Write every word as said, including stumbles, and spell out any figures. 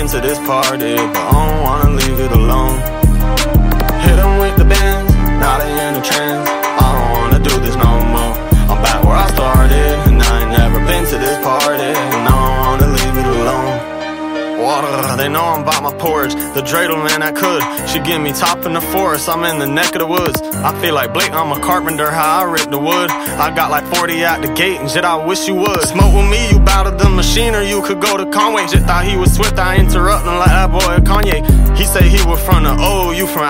to this party, but I don't wanna leave it alone. Hit them with the bands, now they in a trance. I don't wanna do this no more. I'm back where I started, and I ain't never been to this party, and I don't wanna leave it alone. Water, they know I'm by my porch. The dreidel, man, I could. She give me top in the forest, I'm in the neck of the woods. I feel like Blake, I'm a carpenter, how I rip the wood. I got like forty out the gate, and shit, I wish you would. Smoke with me, you bout the machine, or you could go to Conway. Shit, thought he was Swift, I interrupt him like that boy Kanye. He say he was from the O, you from